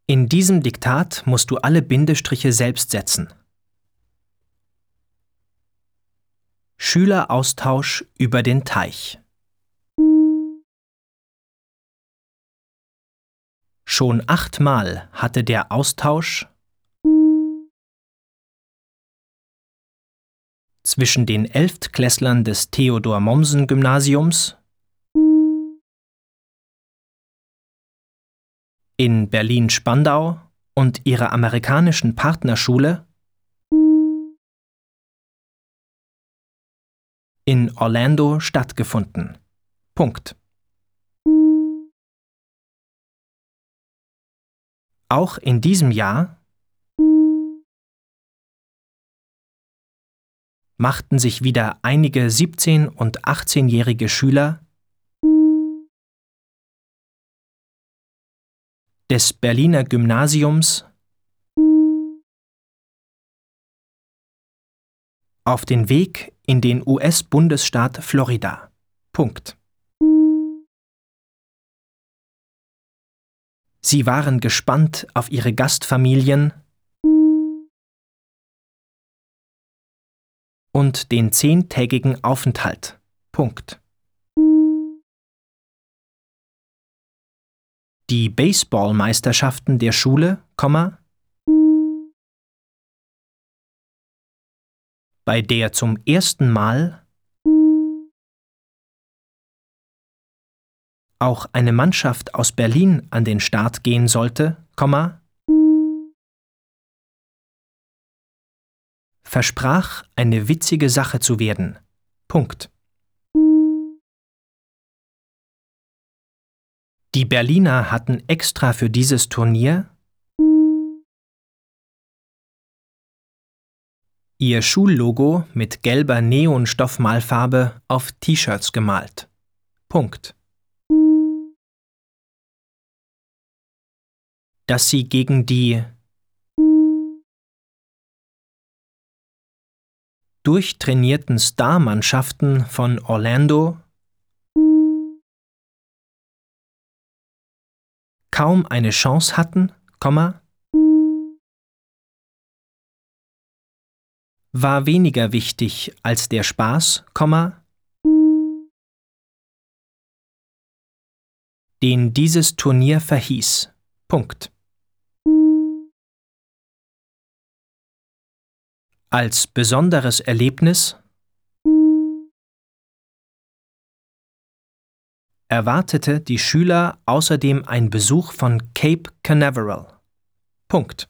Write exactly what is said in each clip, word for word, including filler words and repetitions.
In diesem Diktat musst du alle Bindestriche selbst setzen. Schüleraustausch über den Teich. Schon achtmal hatte der Austausch zwischen den Elftklässlern des Theodor-Mommsen-Gymnasiums in Berlin-Spandau und ihrer amerikanischen Partnerschule in Orlando stattgefunden. Punkt. Auch in diesem Jahr machten sich wieder einige siebzehn- und achtzehnjährige Schüler des Berliner Gymnasiums auf den Weg in den U S-Bundesstaat Florida. Punkt. Sie waren gespannt auf ihre Gastfamilien und den zehntägigen Aufenthalt. Punkt. Die Baseballmeisterschaften der Schule, bei der zum ersten Mal auch eine Mannschaft aus Berlin an den Start gehen sollte, versprach, eine witzige Sache zu werden. Punkt. Die Berliner hatten extra für dieses Turnier ihr Schullogo mit gelber Neonstoffmalfarbe auf T-Shirts gemalt. Punkt. Dass sie gegen die durchtrainierten Star-Mannschaften von Orlando kaum eine Chance hatten, war weniger wichtig als der Spaß, den dieses Turnier verhieß. Punkt. Als besonderes Erlebnis erwartete die Schüler außerdem ein Besuch von Cape Canaveral. Punkt.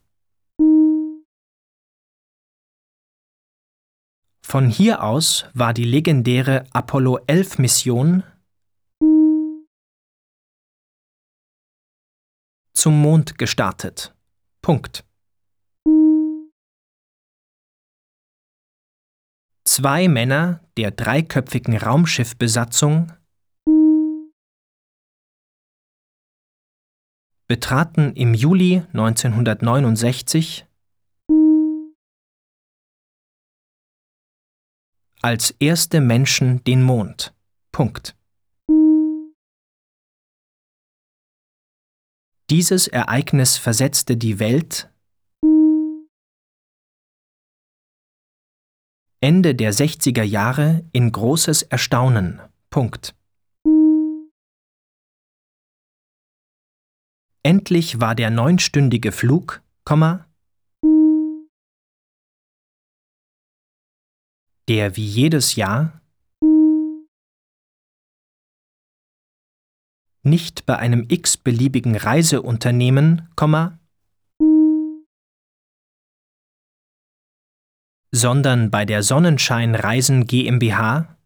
Von hier aus war die legendäre Apollo elf Mission zum Mond gestartet. Punkt. Zwei Männer der dreiköpfigen Raumschiffbesatzung betraten im Juli neunzehnhundertneunundsechzig als erste Menschen den Mond. Punkt. Dieses Ereignis versetzte die Welt Ende der sechziger Jahre in großes Erstaunen. Punkt. Endlich war der neunstündige Flug, der wie jedes Jahr nicht bei einem x-beliebigen Reiseunternehmen, sondern bei der Sonnenschein Reisen GmbH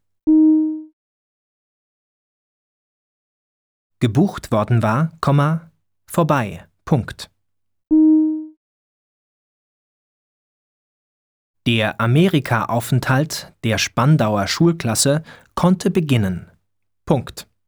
gebucht worden war, vorbei. Punkt. Der Amerika-Aufenthalt der Spandauer Schulklasse konnte beginnen. Punkt.